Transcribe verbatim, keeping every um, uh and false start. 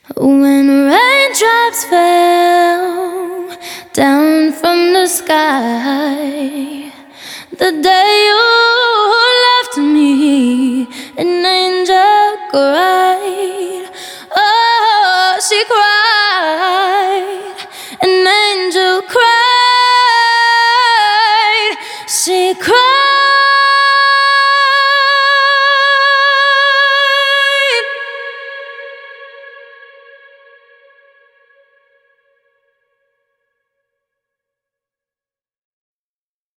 When raindrops fell down from the sky, the day you left me, and I